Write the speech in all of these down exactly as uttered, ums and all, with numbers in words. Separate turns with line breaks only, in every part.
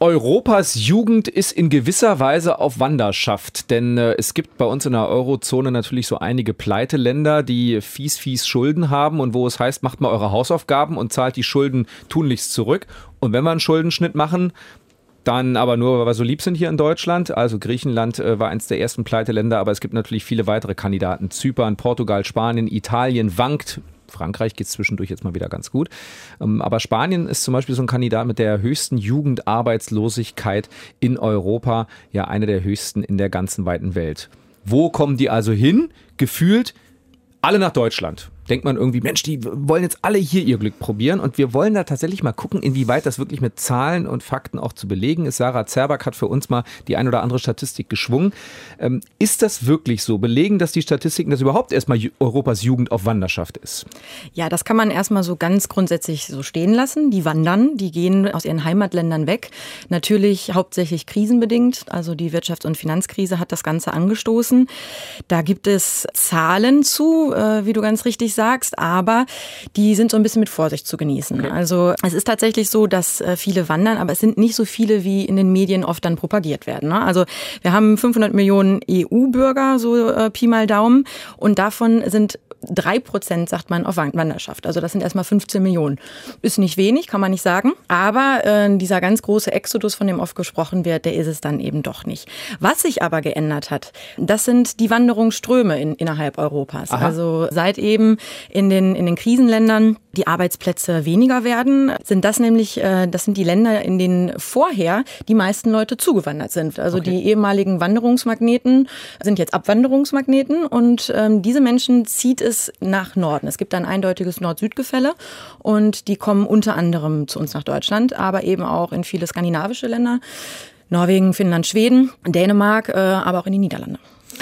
Europas Jugend ist in gewisser Weise auf Wanderschaft, denn äh, es gibt bei uns in der Eurozone natürlich so einige Pleiteländer, die fies, fies Schulden haben und wo es heißt, macht mal eure Hausaufgaben und zahlt die Schulden tunlichst zurück. Und wenn wir einen Schuldenschnitt machen, dann aber nur, weil wir so lieb sind hier in Deutschland. Also Griechenland äh, war eins der ersten Pleiteländer, aber es gibt natürlich viele weitere Kandidaten. Zypern, Portugal, Spanien, Italien wankt. Frankreich geht es zwischendurch jetzt mal wieder ganz gut. Aber Spanien ist zum Beispiel so ein Kandidat mit der höchsten Jugendarbeitslosigkeit in Europa. Ja, eine der höchsten in der ganzen weiten Welt. Wo kommen die also hin? Gefühlt alle nach Deutschland. Denkt man irgendwie, Mensch, die wollen jetzt alle hier ihr Glück probieren. Und wir wollen da tatsächlich mal gucken, inwieweit das wirklich mit Zahlen und Fakten auch zu belegen ist. Sarah Zerback hat für uns mal die ein oder andere Statistik geschwungen. Ähm, ist das wirklich so? Belegen das die Statistiken, dass überhaupt erstmal Europas Jugend auf Wanderschaft ist?
Ja, das kann man erstmal so ganz grundsätzlich so stehen lassen. Die wandern, die gehen aus ihren Heimatländern weg. Natürlich hauptsächlich krisenbedingt. Also die Wirtschafts- und Finanzkrise hat das Ganze angestoßen. Da gibt es Zahlen zu, äh, wie du ganz richtig sagst, aber die sind so ein bisschen mit Vorsicht zu genießen. Okay. Also es ist tatsächlich so, dass äh, viele wandern, aber es sind nicht so viele, wie in den Medien oft dann propagiert werden. Ne? Also wir haben fünfhundert Millionen E U-Bürger, so äh, Pi mal Daumen, und davon sind drei Prozent, sagt man, auf Wanderschaft. Also das sind erstmal fünfzehn Millionen. Ist nicht wenig, kann man nicht sagen. Aber äh, dieser ganz große Exodus, von dem oft gesprochen wird, der ist es dann eben doch nicht. Was sich aber geändert hat, das sind die Wanderungsströme in, innerhalb Europas. Aha. Also seit eben in den, in den Krisenländern die Arbeitsplätze weniger werden, sind das nämlich, äh, das sind die Länder, in denen vorher die meisten Leute zugewandert sind. Also okay. Die ehemaligen Wanderungsmagneten sind jetzt Abwanderungsmagneten, und ähm, diese Menschen zieht es nach Norden. Es gibt ein eindeutiges Nord-Süd-Gefälle, und die kommen unter anderem zu uns nach Deutschland, aber eben auch in viele skandinavische Länder, Norwegen, Finnland, Schweden, Dänemark, äh, aber auch in die Niederlande.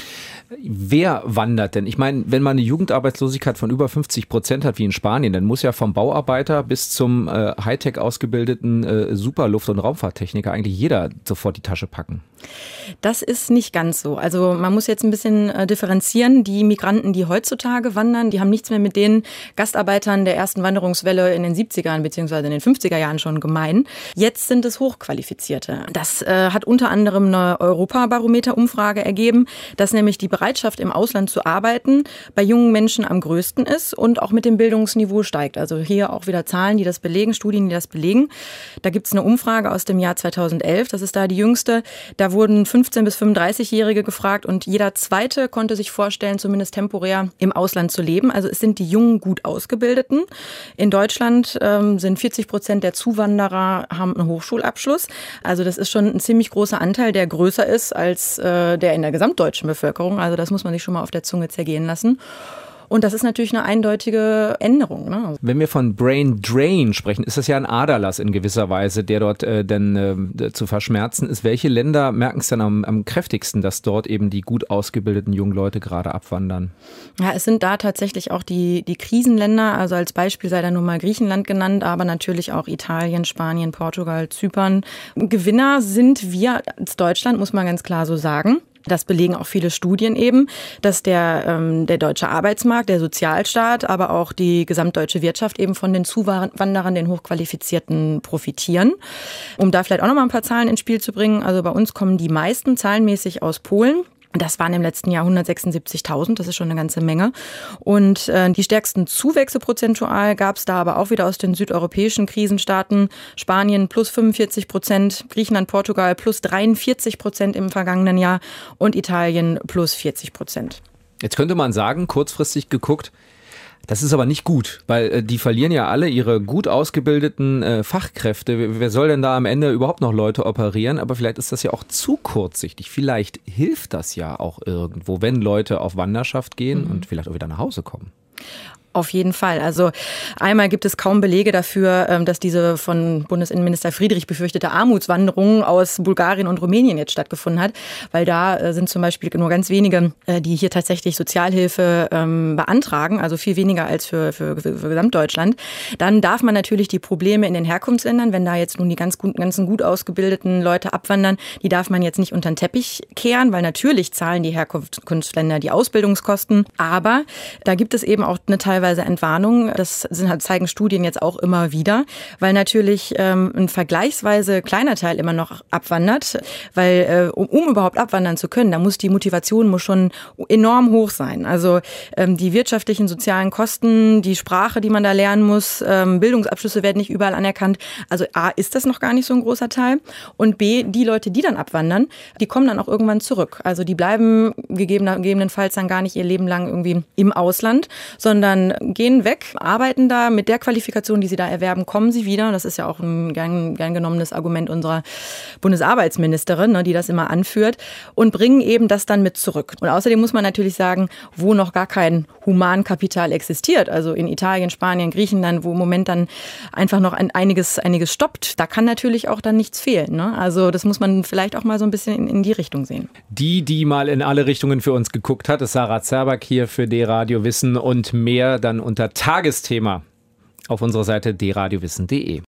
Wer wandert denn? Ich meine, wenn man eine Jugendarbeitslosigkeit von über fünfzig Prozent hat, wie in Spanien, dann muss ja vom Bauarbeiter bis zum äh, Hightech ausgebildeten äh, Superluft- und Raumfahrttechniker eigentlich jeder sofort die Tasche packen.
Das ist nicht ganz so. Also man muss jetzt ein bisschen äh, differenzieren. Die Migranten, die heutzutage wandern, die haben nichts mehr mit den Gastarbeitern der ersten Wanderungswelle in den siebzigern bzw. in den fünfziger Jahren schon gemein. Jetzt sind es Hochqualifizierte. Das äh, hat unter anderem eine Europabarometer-Umfrage ergeben, dass nämlich die Bereitschaft, im Ausland zu arbeiten, bei jungen Menschen am größten ist und auch mit dem Bildungsniveau steigt. Also hier auch wieder Zahlen, die das belegen, Studien, die das belegen. Da gibt es eine Umfrage aus dem Jahr zweitausendelf, das ist da die jüngste. Da wurden fünfzehn- bis fünfunddreißigjährige gefragt, und jeder Zweite konnte sich vorstellen, zumindest temporär im Ausland zu leben. Also es sind die jungen, gut Ausgebildeten. In Deutschland ähm, sind vierzig Prozent der Zuwanderer haben einen Hochschulabschluss. Also das ist schon ein ziemlich großer Anteil, der größer ist als äh, der in der gesamtdeutschen Bevölkerung. Also das muss man sich schon mal auf der Zunge zergehen lassen. Und das ist natürlich eine eindeutige Änderung. Ne?
Wenn wir von Brain Drain sprechen, ist das ja ein Aderlass in gewisser Weise, der dort äh, denn äh, zu verschmerzen ist. Welche Länder merken es dann am, am kräftigsten, dass dort eben die gut ausgebildeten jungen Leute gerade abwandern?
Ja, es sind da tatsächlich auch die, die Krisenländer. Also als Beispiel sei da nur mal Griechenland genannt, aber natürlich auch Italien, Spanien, Portugal, Zypern. Gewinner sind wir als Deutschland, muss man ganz klar so sagen. Das belegen auch viele Studien eben, dass der, ähm, der deutsche Arbeitsmarkt, der Sozialstaat, aber auch die gesamtdeutsche Wirtschaft eben von den Zuwanderern, den Hochqualifizierten, profitieren. Um da vielleicht auch noch mal ein paar Zahlen ins Spiel zu bringen. Also bei uns kommen die meisten zahlenmäßig aus Polen. Das waren im letzten Jahr hundertsechsundsiebzigtausend, das ist schon eine ganze Menge. Und äh, die stärksten Zuwächse prozentual gab es da aber auch wieder aus den südeuropäischen Krisenstaaten. Spanien plus fünfundvierzig Prozent, Griechenland, Portugal plus dreiundvierzig Prozent im vergangenen Jahr und Italien plus vierzig Prozent.
Jetzt könnte man sagen, kurzfristig geguckt, das ist aber nicht gut, weil äh, die verlieren ja alle ihre gut ausgebildeten äh, Fachkräfte. Wer soll denn da am Ende überhaupt noch Leute operieren? Aber vielleicht ist das ja auch zu kurzsichtig. Vielleicht hilft das ja auch irgendwo, wenn Leute auf Wanderschaft gehen mhm. und vielleicht auch wieder nach Hause kommen.
Auf jeden Fall. Also einmal gibt es kaum Belege dafür, dass diese von Bundesinnenminister Friedrich befürchtete Armutswanderung aus Bulgarien und Rumänien jetzt stattgefunden hat, weil da sind zum Beispiel nur ganz wenige, die hier tatsächlich Sozialhilfe beantragen, also viel weniger als für, für, für Gesamtdeutschland. Dann darf man natürlich die Probleme in den Herkunftsländern, wenn da jetzt nun die ganz gut, ganzen gut ausgebildeten Leute abwandern, die darf man jetzt nicht unter den Teppich kehren, weil natürlich zahlen die Herkunftsländer die Ausbildungskosten, aber da gibt es eben auch eine teilweise teilweise Entwarnung. Das sind halt, zeigen Studien jetzt auch immer wieder, weil natürlich ähm, ein vergleichsweise kleiner Teil immer noch abwandert, weil äh, um, um überhaupt abwandern zu können, da muss die Motivation muss schon enorm hoch sein. Also ähm, die wirtschaftlichen, sozialen Kosten, die Sprache, die man da lernen muss, ähm, Bildungsabschlüsse werden nicht überall anerkannt. Also A, ist das noch gar nicht so ein großer Teil und B, die Leute, die dann abwandern, die kommen dann auch irgendwann zurück. Also die bleiben gegebenenfalls dann gar nicht ihr Leben lang irgendwie im Ausland, sondern gehen weg, arbeiten da mit der Qualifikation, die sie da erwerben, kommen sie wieder. Das ist ja auch ein gern, gern genommenes Argument unserer Bundesarbeitsministerin, ne, die das immer anführt und bringen eben das dann mit zurück. Und außerdem muss man natürlich sagen, wo noch gar kein Humankapital existiert, also in Italien, Spanien, Griechenland, wo im Moment dann einfach noch ein, einiges, einiges stoppt, da kann natürlich auch dann nichts fehlen. Ne? Also das muss man vielleicht auch mal so ein bisschen in, in die Richtung sehen.
Die, die mal in alle Richtungen für uns geguckt hat, ist Sarah Zerback hier für D-Radio Wissen und mehr dann unter Tagesthema auf unserer Seite d radio wissen punkt de.